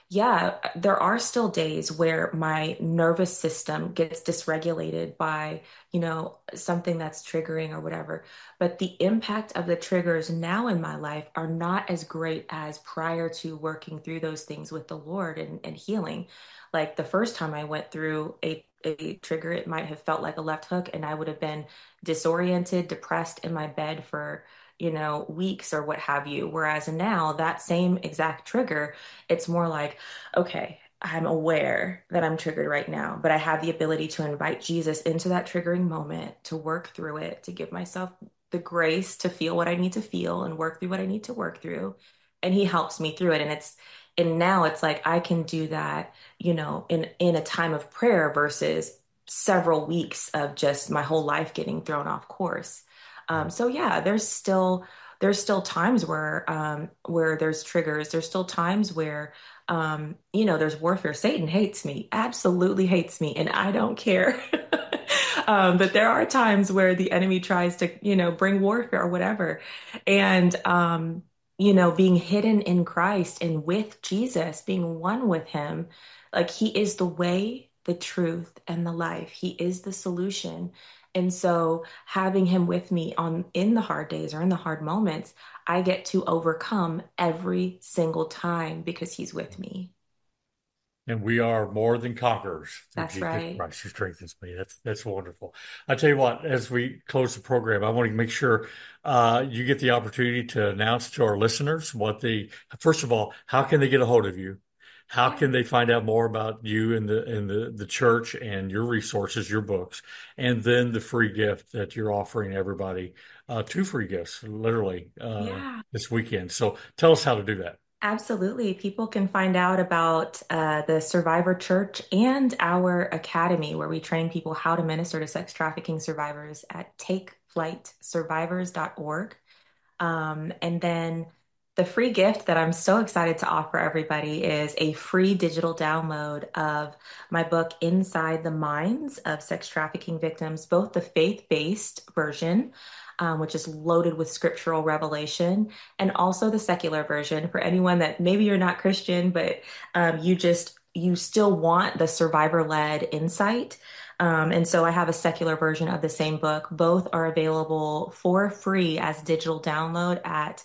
Yeah, there are still days where my nervous system gets dysregulated by, something that's triggering or whatever. But the impact of the triggers now in my life are not as great as prior to working through those things with the Lord and healing. Like the first time I went through a trigger, it might have felt like a left hook, and I would have been disoriented, depressed in my bed for, weeks or what have you. Whereas now, that same exact trigger, it's more like, okay, I'm aware that I'm triggered right now, but I have the ability to invite Jesus into that triggering moment, to work through it, to give myself the grace to feel what I need to feel and work through what I need to work through. And he helps me through it. And now it's like I can do that, in a time of prayer versus several weeks of just my whole life getting thrown off course. So yeah, there's still times where there's triggers. There's still times where there's warfare. Satan hates me, absolutely hates me, and I don't care. But there are times where the enemy tries to, bring warfare or whatever. And being hidden in Christ and with Jesus, being one with him, like he is the way, the truth, and the life. He is the solution. And so having him with me on in the hard days or in the hard moments, I get to overcome every single time because he's with me. And we are more than conquerors through That's Jesus right. Christ who strengthens me. That's wonderful. I tell you what, as we close the program, I want to make sure you get the opportunity to announce to our listeners first of all, how can they get a hold of you? How Yeah. can they find out more about you and the church and your resources, your books, and then the free gift that you're offering everybody, two free gifts, literally, Yeah. this weekend. So tell us how to do that. Absolutely. People can find out about the Survivor Church and our academy, where we train people how to minister to sex trafficking survivors at takeflightsurvivors.org. And then the free gift that I'm so excited to offer everybody is a free digital download of my book, Inside the Minds of Sex Trafficking Victims, both the faith-based version, which is loaded with scriptural revelation, and also the secular version for anyone that maybe you're not Christian, but you still want the survivor-led insight. And so I have a secular version of the same book. Both are available for free as digital download at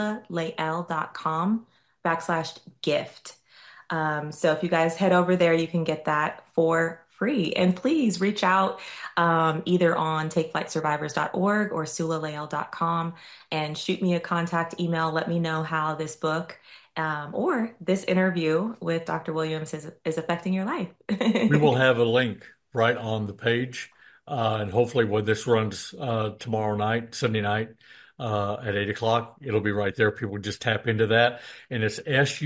sulalael.com/gift. So if you guys head over there, you can get that for free. And please reach out either on takeflightsurvivors.org or sulalael.com and shoot me a contact email. Let me know how this book or this interview with Dr. Williams is affecting your life. We will have a link right on the page. And hopefully when this runs tomorrow night, Sunday night, at 8 o'clock, it'll be right there. People just tap into that. And it's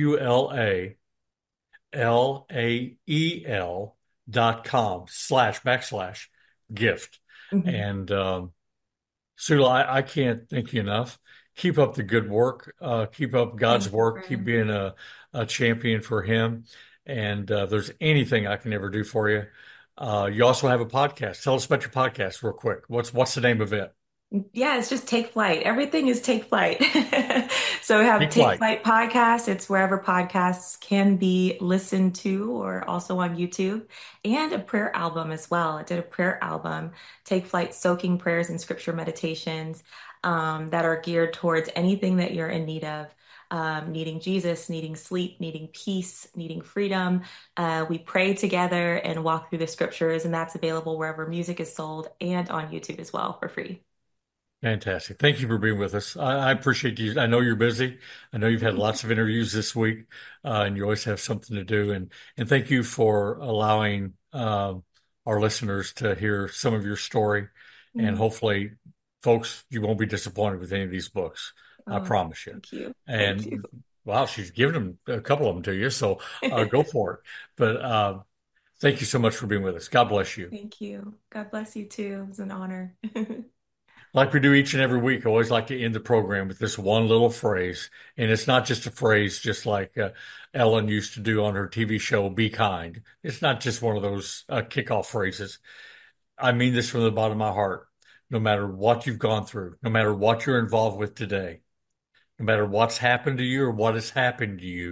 SULALAEL.com/gift. Mhm. And Sula, I can't thank you enough. Keep up the good work. Keep up God's Thank you, work. Keep friend. being a champion for Him. And if there's anything I can ever do for you, you also have a podcast. Tell us about your podcast real quick. What's the name of it? Yeah, it's just Take Flight. Everything is Take Flight. So we have Take Take Flight. Flight podcast. It's wherever podcasts can be listened to or also on YouTube, and a prayer album as well. I did a prayer album, Take Flight Soaking Prayers and Scripture Meditations, that are geared towards anything that you're in need of. Needing Jesus, needing sleep, needing peace, needing freedom. We pray together and walk through the scriptures, and that's available wherever music is sold and on YouTube as well for free. Fantastic. Thank you for being with us. I appreciate you. I know you're busy. I know you've had lots of interviews this week, and you always have something to do. And thank you for allowing our listeners to hear some of your story. And Mm. hopefully, folks, you won't be disappointed with any of these books. I Oh, promise you. thank you. Thank you. And wow, she's given them a couple of them to you, so go for it. But thank you so much for being with us. God bless you. Thank you. God bless you too. It was an honor. Like we do each and every week, I always like to end the program with this one little phrase. And it's not just a phrase, just like Ellen used to do on her TV show, Be Kind. It's not just one of those kickoff phrases. I mean this from the bottom of my heart. No matter what you've gone through, no matter what you're involved with today, no matter what's happened to you or what has happened to you,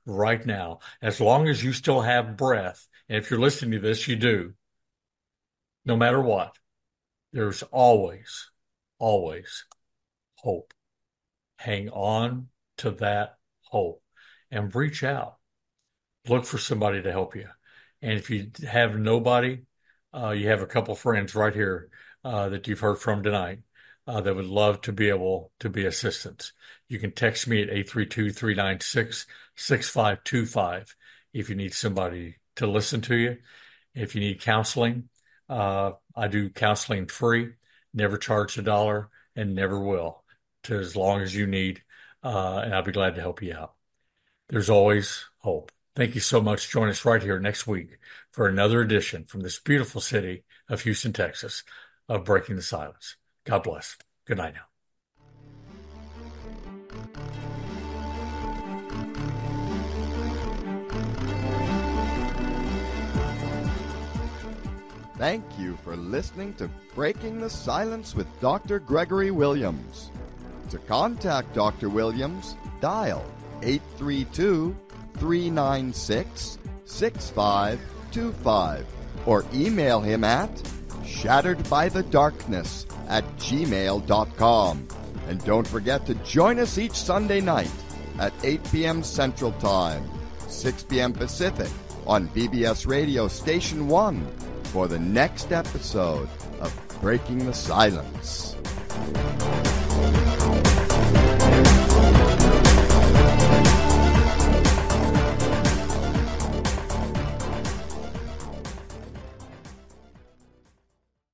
right now. As long as you still have breath, and if you're listening to this, you do, no matter what, there's always, always hope. Hang on to that hope and reach out. Look for somebody to help you. And if you have nobody, you have a couple friends right here that you've heard from tonight that would love to be able to be assistants. You can text me at 832-396-6525 if you need somebody to listen to you. If you need counseling, I do counseling free, never charge $1 and never will, to as long as you need, and I'll be glad to help you out. There's always hope. Thank you so much. Join us right here next week for another edition from this beautiful city of Houston, Texas, of Breaking the Silence. God bless. Good night now. Thank you for listening to Breaking the Silence with Dr. Gregory Williams. To contact Dr. Williams, dial 832-396-6525 or email him at shatteredbythedarkness@gmail.com. And don't forget to join us each Sunday night at 8 p.m. Central Time, 6 p.m. Pacific on BBS Radio Station 1 for the next episode of Breaking the Silence.